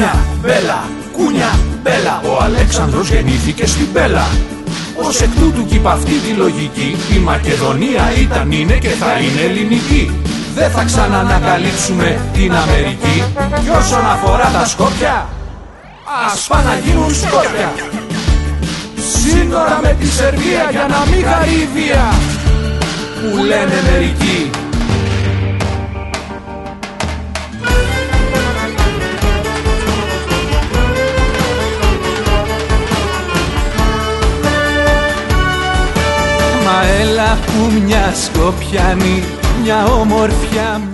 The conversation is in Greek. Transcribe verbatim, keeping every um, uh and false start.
Κούνια, μπέλα, κούνια, μπέλα. Ο Αλέξανδρος γεννήθηκε στην Μπέλα. Ως εκ τούτου κι υπ' αυτή τη λογική η Μακεδονία ήταν, είναι και θα είναι ελληνική. Δεν θα ξανανακαλύψουμε την Αμερική. Κι όσον αφορά τα Σκόπια, ας πάνε να γίνουν Σκόπια. Σύνορα με τη Σερβία για να μην χαρεί η βία, που λένε μερικοί. Μα έλα που μια Σκοπιανή, μια ομορφιά